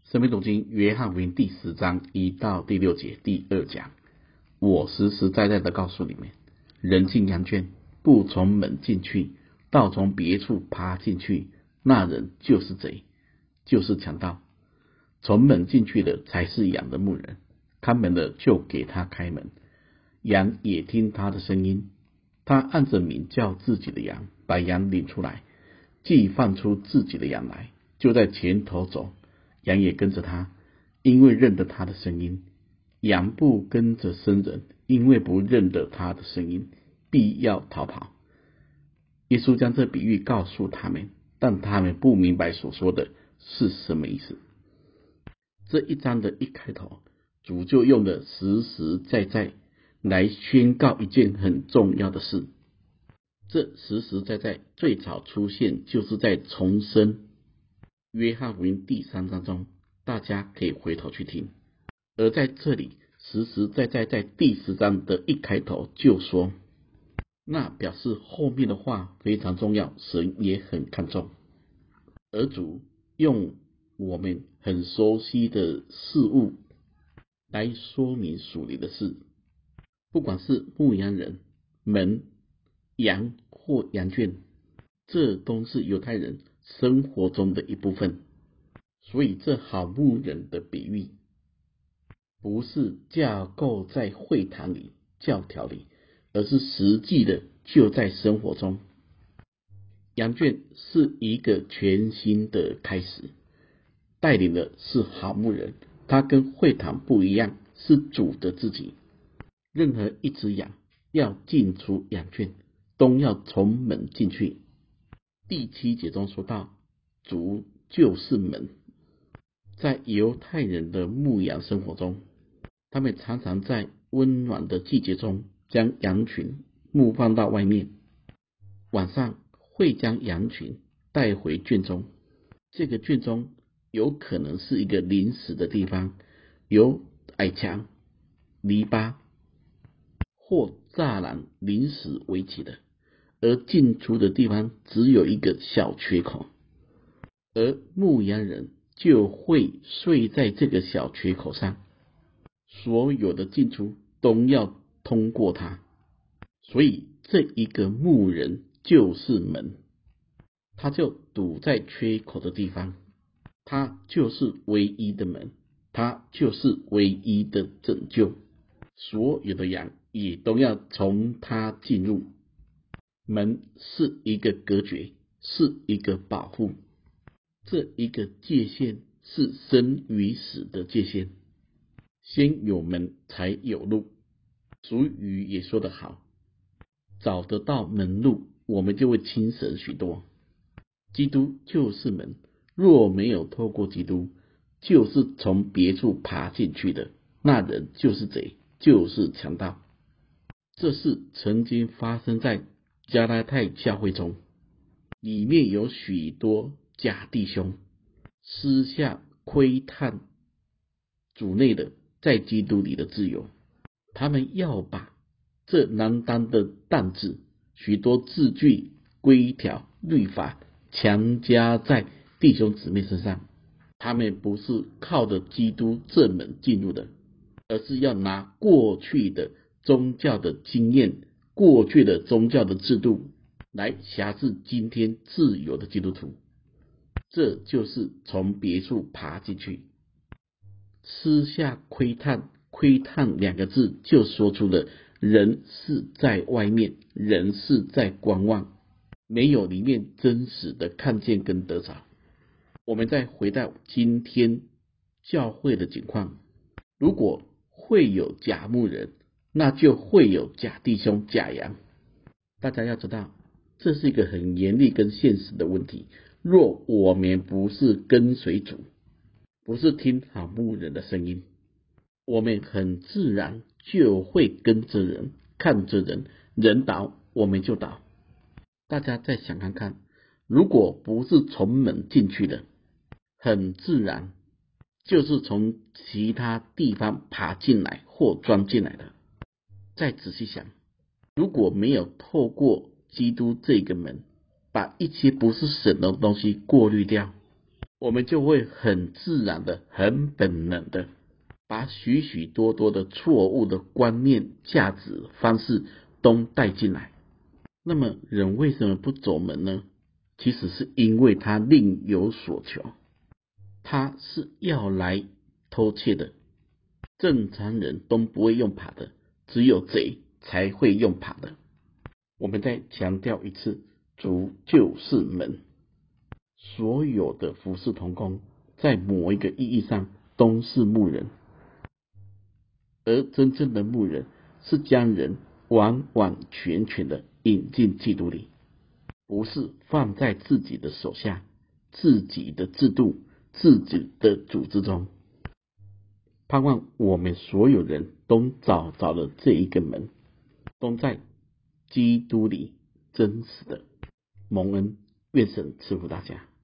生命读经约翰福音第10章1到第6节第2讲。我实实在在的告诉你们，人进羊圈，不从门进去，倒从别处爬进去，那人就是贼，就是强盗。从门进去的才是羊的牧人，看门的就给他开门，羊也听他的声音。他按着名叫自己的羊，把羊领出来，既放出自己的羊来，就在前头走，羊也跟着他，因为认得他的声音。羊不跟着生人，因为不认得他的声音，必要逃跑。耶稣将这比喻告诉他们，但他们不明白所说的是什么意思。这一章的一开头，主就用了实实在在来宣告一件很重要的事。这实实在在最早出现就是在重生约翰福音第3章中，大家可以回头去听。而在这里实实在在在第10章的一开头就说，那表示后面的话非常重要，神也很看重。而主用我们很熟悉的事物来说明属灵的事，不管是牧羊人、门、羊或羊圈，这都是犹太人生活中的一部分。所以这好牧人的比喻不是架构在会堂里、教条里，而是实际的就在生活中。羊圈是一个全新的开始，带领的是好牧人，他跟会堂不一样，是主的自己。任何一只羊要进出羊圈，都要从门进去。第7节中说到，主就是门。在犹太人的牧羊生活中，他们常常在温暖的季节中将羊群牧放到外面，晚上会将羊群带回圈中。这个圈中有可能是一个临时的地方，有矮墙、篱笆或栅栏临时围起的，而进出的地方只有一个小缺口，而牧羊人就会睡在这个小缺口上，所有的进出都要通过它。所以这一个牧人就是门，他就堵在缺口的地方，他就是唯一的门，他就是唯一的拯救。所有的羊也都要从他进入。门是一个隔绝，是一个保护。这一个界限是生与死的界限，先有门才有路。俗语也说得好，找得到门路，我们就会轻省许多。基督就是门，若没有透过基督，就是从别处爬进去的，那人就是贼，就是强盗。这事曾经发生在加拉太教会中，里面有许多假弟兄私下窥探主内的在基督里的自由，他们要把这难担的担子，许多字句、规条、律法强加在弟兄姊妹身上。他们不是靠着基督这门进入的，而是要拿过去的宗教的经验、过去的宗教的制度来辖制今天自由的基督徒。这就是从别处爬进去。私下窥探，窥探2个字就说出了人是在外面，人是在观望，没有里面真实的看见跟得着。我们再回到今天教会的情况，如果会有假牧人，那就会有假弟兄、假羊。大家要知道，这是一个很严厉跟现实的问题。若我们不是跟随主，不是听好牧人的声音，我们很自然就会跟着人，看着人，人倒我们就倒。大家再想看看，如果不是从门进去的，很自然就是从其他地方爬进来或钻进来的。再仔细想，如果没有透过基督这个门，把一些不是神的东西过滤掉， 我们就会很自然的、很本能的把许许多多的错误的观念、价值、方式都带进来。那么人为什么不走门呢？其实是因为他另有所求，他是要来偷窃的。正常人都不会用爬的，只有贼才会用爬的。我们再强调一次，主就是门。所有的服侍同工在某一个意义上都是牧人，而真正的牧人是将人完完全全的引进基督里，不是放在自己的手下、自己的制度、自己的组织中。盼望我们所有人都找着了这一个门，都在基督里真实的蒙恩。愿神赐福大家。